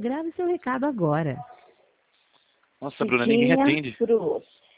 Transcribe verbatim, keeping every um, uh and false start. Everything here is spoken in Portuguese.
Grave seu recado agora. Nossa, Bruna, ninguém atende.